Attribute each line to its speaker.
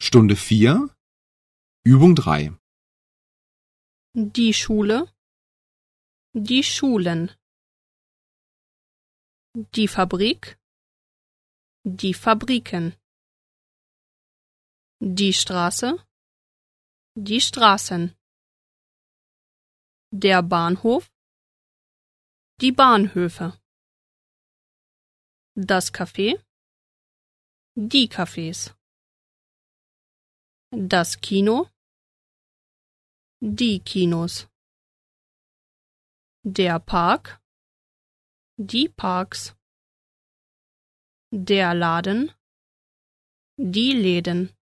Speaker 1: Stunde 4, Übung 3.
Speaker 2: Die Schule, die Schulen. Die Fabrik, die Fabriken. Die Straße, die Straßen. Der Bahnhof, die Bahnhöfe. Das Café, die Cafés. Das Kino, die Kinos. Der Park, die Parks. Der Laden, die Läden.